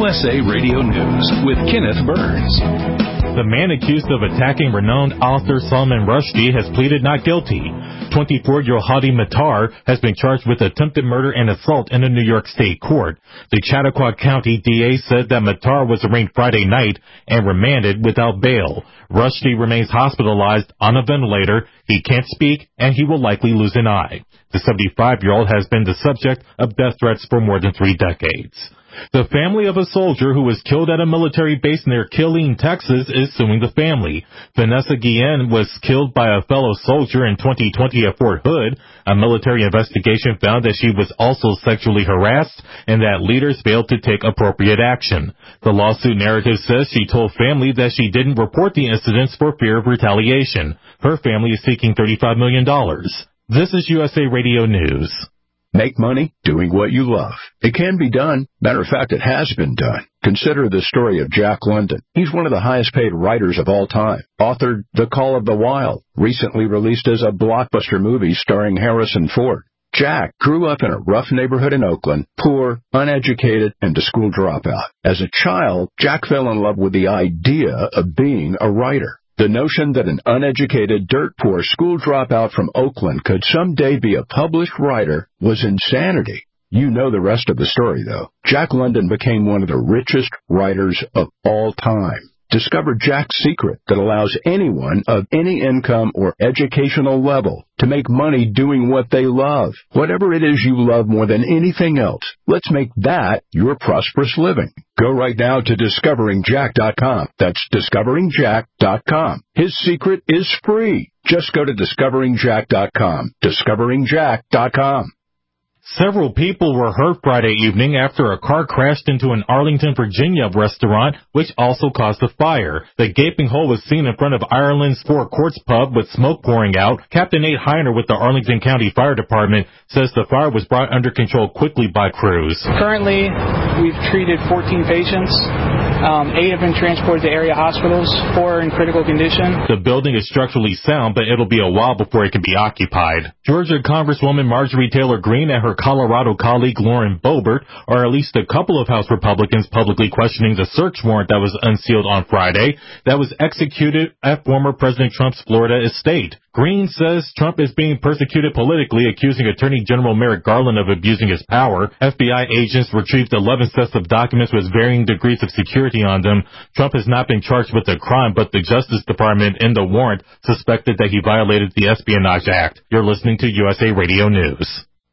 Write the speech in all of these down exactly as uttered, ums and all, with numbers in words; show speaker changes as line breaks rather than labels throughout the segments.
S A Radio News with Kenneth Burns.
The man accused of attacking renowned author Salman Rushdie has pleaded not guilty. twenty-four-year-old Hadi Matar has been charged with attempted murder and assault in a New York State court. The Chautauqua County D A said that Matar was arraigned Friday night and remanded without bail. Rushdie remains hospitalized on a ventilator. He can't speak, and he will likely lose an eye. The seventy-five-year-old has been the subject of death threats for more than three decades. The family of a soldier who was killed at a military base near Killeen, Texas, is suing the family. Vanessa Guillen was killed by a fellow soldier in twenty twenty at Fort Hood. A military investigation found that she was also sexually harassed and that leaders failed to take appropriate action. The lawsuit narrative says she told family that she didn't report the incidents for fear of retaliation. Her family is seeking thirty-five million dollars. This is U S A Radio News.
Make money doing what you love. It can be done. Matter of fact, it has been done. Consider the story of Jack London. He's one of the highest paid writers of all time. Authored The Call of the Wild, recently released as a blockbuster movie starring Harrison Ford. Jack grew up in a rough neighborhood in Oakland, poor, uneducated, and a school dropout. As a child, Jack fell in love with the idea of being a writer. The notion that an uneducated, dirt-poor school dropout from Oakland could someday be a published writer was insanity. You know the rest of the story, though. Jack London became one of the richest writers of all time. Discover Jack's secret that allows anyone of any income or educational level to make money doing what they love. Whatever it is you love more than anything else, let's make that your prosperous living. Go right now to discovering jack dot com. That's discovering jack dot com. His secret is free. Just go to discovering jack dot com. discovering jack dot com.
Several people were hurt Friday evening after a car crashed into an Arlington, Virginia restaurant, which also caused a fire. The gaping hole was seen in front of Ireland's Four Courts pub with smoke pouring out. Captain Nate Heiner with the Arlington County Fire Department says the fire was brought under control quickly by crews.
Currently, we've treated fourteen patients. Um, eight have been transported to area hospitals, four are in critical condition.
The building is structurally sound, but it'll be a while before it can be occupied. Georgia Congresswoman Marjorie Taylor Greene and her Colorado colleague Lauren Boebert are at least a couple of House Republicans publicly questioning the search warrant that was unsealed on Friday that was executed at former President Trump's Florida estate. Greene says Trump is being persecuted politically, accusing Attorney General Merrick Garland of abusing his power. F B I agents retrieved eleven sets of documents with varying degrees of security on them. Trump has not been charged with the crime, but the Justice Department in the warrant suspected that he violated the Espionage Act. You're listening to U S A Radio News.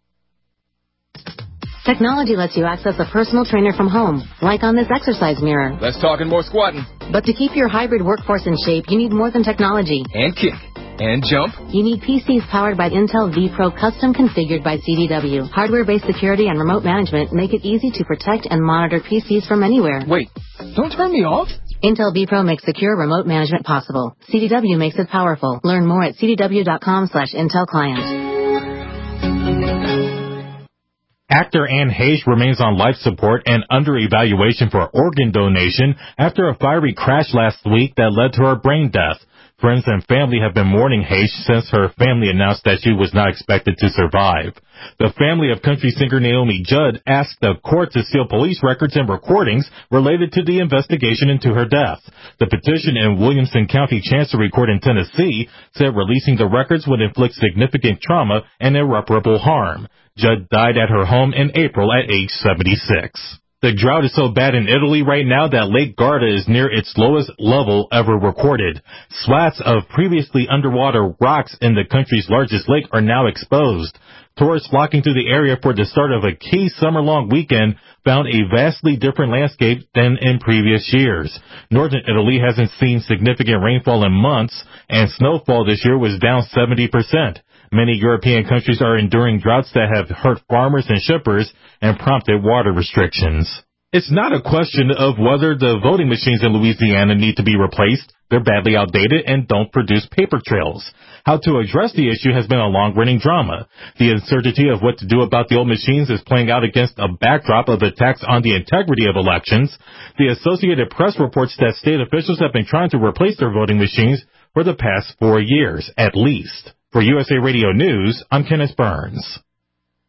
Technology lets you access a personal trainer from home, like on this exercise mirror.
Less talking, more squatting.
But to keep your hybrid workforce in shape, you need more than technology.
And kick. And jump.
You need P Cs powered by Intel vPro, custom configured by C D W. Hardware-based security and remote management make it easy to protect and monitor P Cs from anywhere.
Wait, don't turn me off.
Intel vPro makes secure remote management possible. C D W makes it powerful. Learn more at c d w dot com slash intel client.
Actor Anne Heche remains on life support and under evaluation for organ donation after a fiery crash last week that led to her brain death. Friends and family have been mourning Heche since her family announced that she was not expected to survive. The family of country singer Naomi Judd asked the court to seal police records and recordings related to the investigation into her death. The petition in Williamson County Chancery Court in Tennessee said releasing the records would inflict significant trauma and irreparable harm. Judd died at her home in April at age seventy-six. The drought is so bad in Italy right now that Lake Garda is near its lowest level ever recorded. Slats of previously underwater rocks in the country's largest lake are now exposed. Tourists flocking to the area for the start of a key summer-long weekend found a vastly different landscape than in previous years. Northern Italy hasn't seen significant rainfall in months, and snowfall this year was down seventy percent. Many European countries are enduring droughts that have hurt farmers and shippers and prompted water restrictions. It's not a question of whether the voting machines in Louisiana need to be replaced. They're badly outdated and don't produce paper trails. How to address the issue has been a long-running drama. The uncertainty of what to do about the old machines is playing out against a backdrop of attacks on the integrity of elections. The Associated Press reports that state officials have been trying to replace their voting machines for the past four years, at least. For U S A Radio News, I'm Kenneth Burns.